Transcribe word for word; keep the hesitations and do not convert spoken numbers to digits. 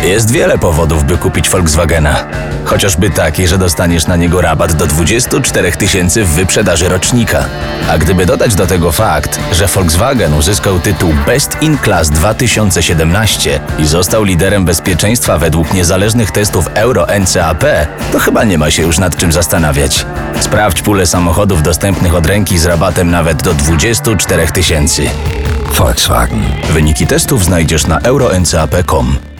Jest wiele powodów, by kupić Volkswagena. Chociażby taki, że dostaniesz na niego rabat do dwudziestu czterech tysięcy w wyprzedaży rocznika. A gdyby dodać do tego fakt, że Volkswagen uzyskał tytuł Best in Class dwa tysiące siedemnaście i został liderem bezpieczeństwa według niezależnych testów Euro N C A P, to chyba nie ma się już nad czym zastanawiać. Sprawdź pulę samochodów dostępnych od ręki z rabatem nawet do dwudziestu czterech tysięcy. Volkswagen. Wyniki testów znajdziesz na euro n c a p kropka com.